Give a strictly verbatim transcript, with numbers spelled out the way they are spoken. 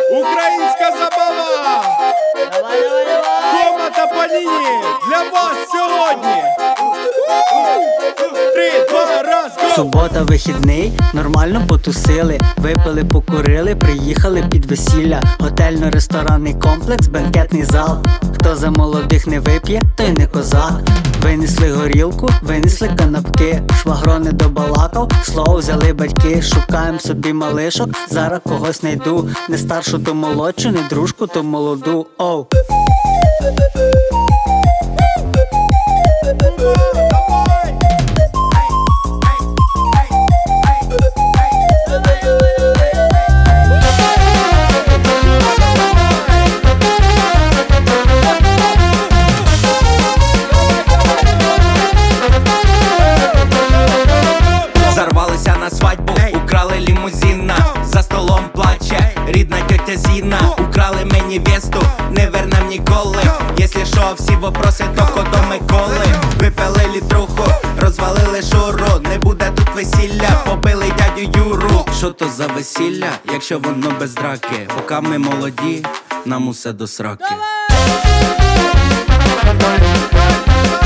Українська забава! Давай, давай, давай! Кома та Паніні для вас сьогодні! Три, два, раз, го! Субота, вихідний, нормально потусили, випили, покурили, приїхали під весілля. Готельно-ресторанний комплекс, бенкетний зал. Хто за молодих не вип'є, той не козак. Винесли горілку, винесли канапки, швагро не добалакав, слово взяли батьки. Шукаємо собі малишок, зараз когось найду. Не старшу, то молодшу, не дружку, то молоду. Оу. Зарвалися на свадьбу, украли лімузина, за столом плаче рідна тьотя Зіна. Украли мені весту, не вернем ніколи. Якщо що, всі вопроси, то до Миколи. Випили літруху, розвалили шуру. Не буде тут весілля, побили дядю Юру. Що то за весілля, якщо воно без драки? Поки ми молоді, нам усе до сраки.